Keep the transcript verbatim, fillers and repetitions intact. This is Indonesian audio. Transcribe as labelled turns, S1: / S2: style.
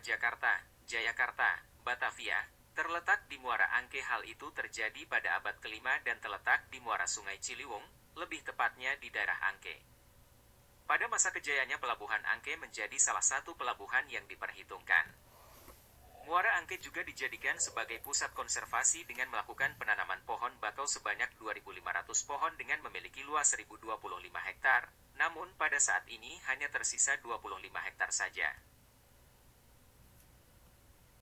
S1: Jakarta, Jayakarta, Batavia, terletak di Muara Angke. Hal itu terjadi pada abad kelima dan terletak di muara Sungai Ciliwung, lebih tepatnya di daerah Angke. Pada masa kejayaannya Pelabuhan Angke menjadi salah satu pelabuhan yang diperhitungkan. Muara Angke juga dijadikan sebagai pusat konservasi dengan melakukan penanaman pohon bakau sebanyak dua ribu lima ratus pohon dengan memiliki luas seribu dua puluh lima hektar, namun pada saat ini hanya tersisa dua puluh lima hektar saja.